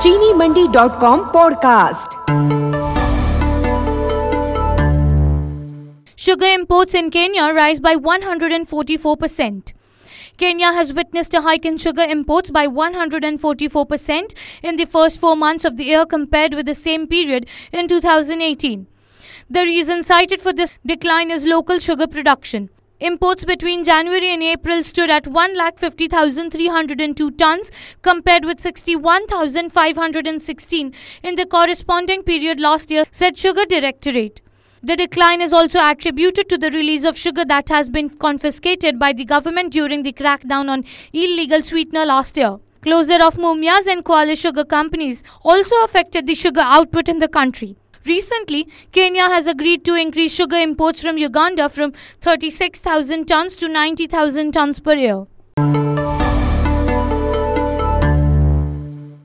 चीनीमंडी.com podcast. Sugar imports in Kenya rise by 144%. Kenya has witnessed a hike in sugar imports by 144% in the first 4 months of the year compared with the same period in 2018. The reason cited for this decline is local sugar production. Imports between January and April stood at 150,302 tons compared with 61,516 in the corresponding period last year, said Sugar Directorate. The decline is also attributed to the release of sugar that has been confiscated by the government during the crackdown on illegal sweetener last year. Closure of Mumias and Kwale sugar companies also affected the sugar output in the country. Recently, Kenya has agreed to increase sugar imports from Uganda from 36,000 tons to 90,000 tons per year.